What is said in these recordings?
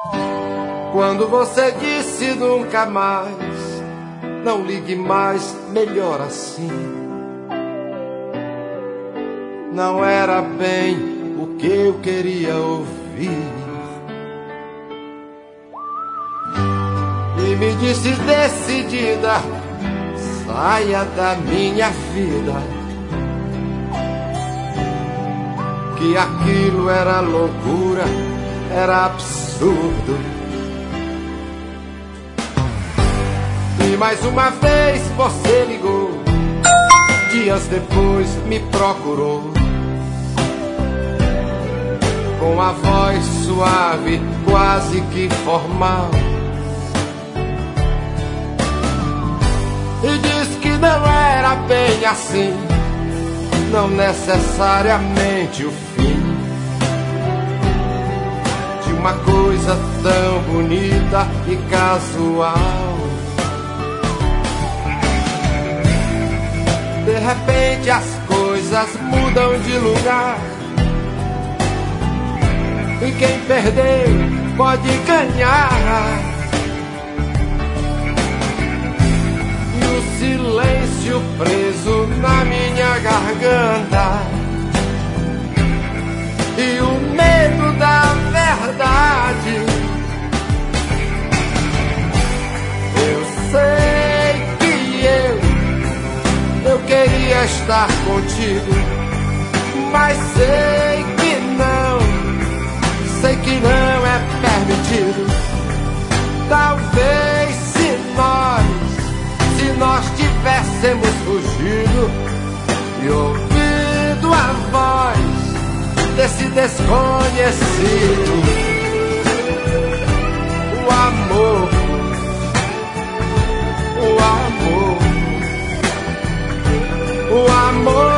Quando você disse nunca mais, não ligue mais, melhor assim. Não era bem o que eu queria ouvir. E me disse decidida, saia da minha vida, que aquilo era loucura, era absurdo. E mais uma vez você ligou, dias depois me procurou, com a voz suave, quase que formal, e disse que não era bem assim, não necessariamente o fim de uma coisa tão bonita e casual. De repente as coisas mudam de lugar, e quem perdeu pode ganhar. E o silêncio preso na minha garganta, e o medo da verdade. Eu sei que eu queria estar contigo, mas sei que não é permitido. Talvez se nós tivéssemos fugido e ouvido a voz desse desconhecido, o amor, o amor, o amor.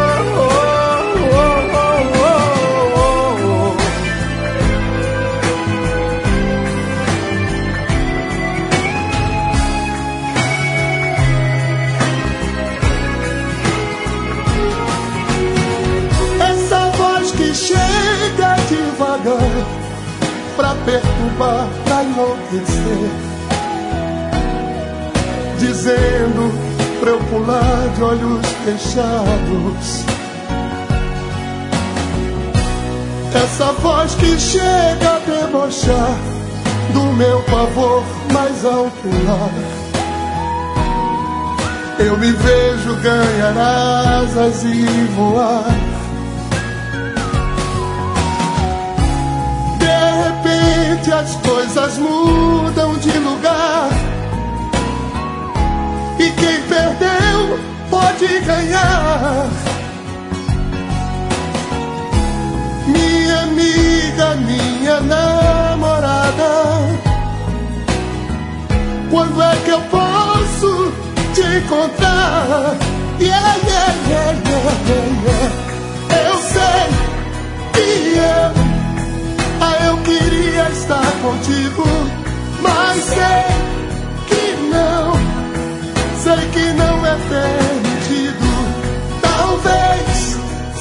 Chega devagar pra perturbar, pra enlouquecer, dizendo pra eu pular de olhos fechados. Essa voz que chega a debochar do meu pavor mais alto lá. Eu me vejo ganhar asas e voar. As coisas mudam de lugar, e quem perdeu pode ganhar. Minha amiga, minha namorada, quando é que eu posso te encontrar? Yeah, yeah, yeah, yeah, yeah. Eu sei que eu queria estar contigo, mas sei que não é permitido. Talvez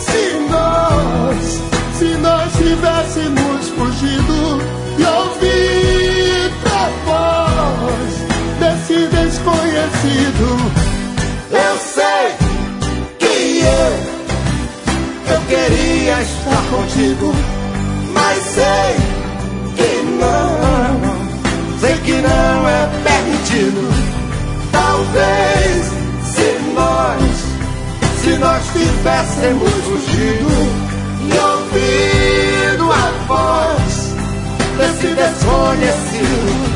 se nós tivéssemos fugido e ouvido a voz desse desconhecido. Eu sei que eu queria estar contigo, mas sei que não é permitido. Talvez se nós tivéssemos fugido e ouvido a voz desse desconhecido,